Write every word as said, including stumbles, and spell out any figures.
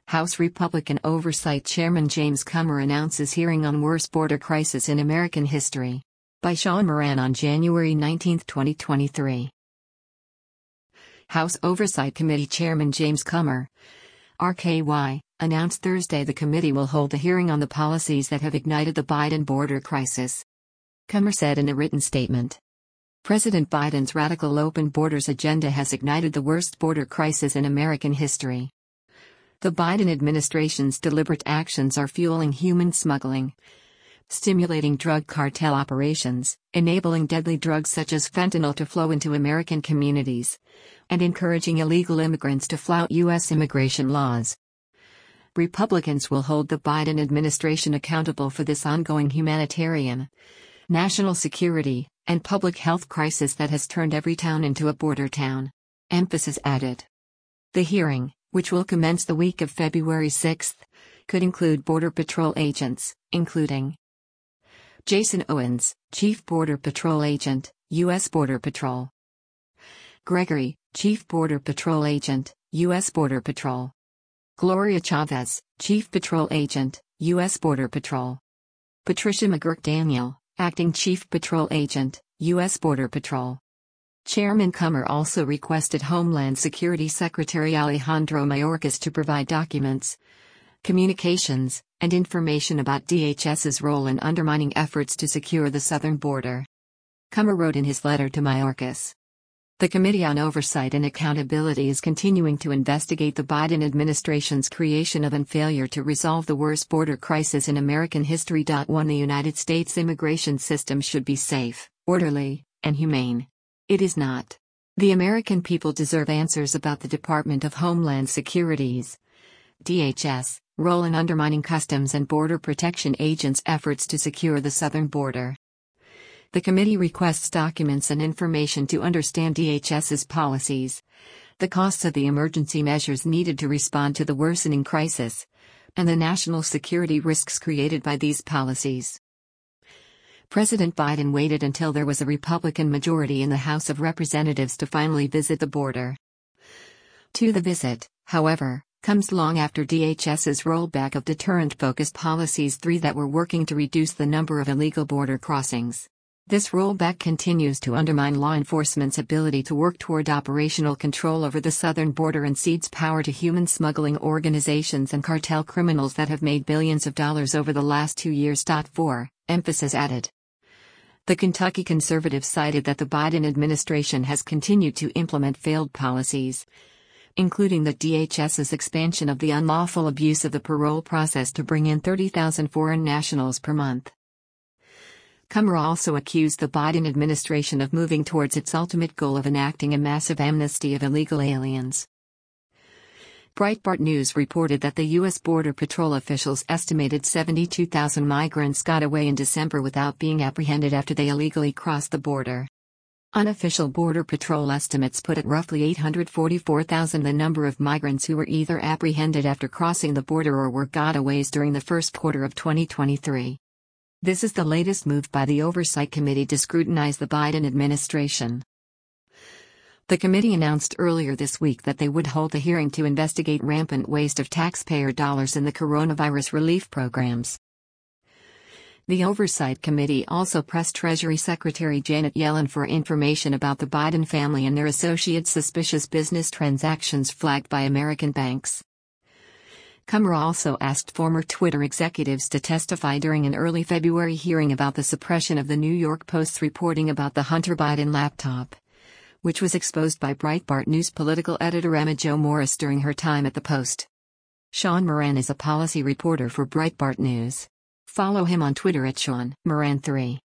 House Republican Oversight Chairman James Comer announces hearing on worst border crisis in American history. By Sean Moran on January nineteenth, twenty twenty-three. House Oversight Committee Chairman James Comer, R K Y, announced Thursday the committee will hold a hearing on the policies that have ignited the Biden border crisis. Comer said in a written statement, President Biden's radical open borders agenda has ignited the worst border crisis in American history. The Biden administration's deliberate actions are fueling human smuggling, stimulating drug cartel operations, enabling deadly drugs such as fentanyl to flow into American communities, and encouraging illegal immigrants to flout U S immigration laws. Republicans will hold the Biden administration accountable for this ongoing humanitarian, national security, and public health crisis that has turned every town into a border town. Emphasis added. The hearing, which will commence the week of February sixth, could include Border Patrol agents, including Jason Owens, Chief Border Patrol Agent, U S Border Patrol; Gregory, Chief Border Patrol Agent, U S Border Patrol; Gloria Chavez, Chief Patrol Agent, U S Border Patrol; Patricia McGurk-Daniel, Acting Chief Patrol Agent, U S Border Patrol. Chairman Comer also requested Homeland Security Secretary Alejandro Mayorkas to provide documents, communications, and information about D H S's role in undermining efforts to secure the southern border. Comer wrote in his letter to Mayorkas, the Committee on Oversight and Accountability is continuing to investigate the Biden administration's creation of and failure to resolve the worst border crisis in American history. one The United States immigration system should be safe, orderly, and humane. It is not. The American people deserve answers about the Department of Homeland Security's D H S role in undermining Customs and Border Protection agents' efforts to secure the southern border. The committee requests documents and information to understand D H S's policies, the costs of the emergency measures needed to respond to the worsening crisis, and the national security risks created by these policies. President Biden waited until there was a Republican majority in the House of Representatives to finally visit the border. To the visit, however, comes long after D H S's rollback of deterrent-focused policies three that were working to reduce the number of illegal border crossings. This rollback continues to undermine law enforcement's ability to work toward operational control over the southern border and cedes power to human smuggling organizations and cartel criminals that have made billions of dollars over the last two years. four Emphasis added. The Kentucky conservatives cited that the Biden administration has continued to implement failed policies, including the D H S's expansion of the unlawful abuse of the parole process to bring in thirty thousand foreign nationals per month. Comer also accused the Biden administration of moving towards its ultimate goal of enacting a massive amnesty of illegal aliens. Breitbart News reported that the U S Border Patrol officials estimated seventy-two thousand migrants got away in December without being apprehended after they illegally crossed the border. Unofficial Border Patrol estimates put at roughly eight hundred forty-four thousand the number of migrants who were either apprehended after crossing the border or were gotaways during the first quarter of twenty twenty-three. This is the latest move by the Oversight Committee to scrutinize the Biden administration. The committee announced earlier this week that they would hold a hearing to investigate rampant waste of taxpayer dollars in the coronavirus relief programs. The Oversight Committee also pressed Treasury Secretary Janet Yellen for information about the Biden family and their associates' suspicious business transactions flagged by American banks. Comer also asked former Twitter executives to testify during an early February hearing about the suppression of the New York Post's reporting about the Hunter Biden laptop, which was exposed by Breitbart News political editor Emma Jo Morris during her time at the Post. Sean Moran is a policy reporter for Breitbart News. Follow him on Twitter at Sean Moran three.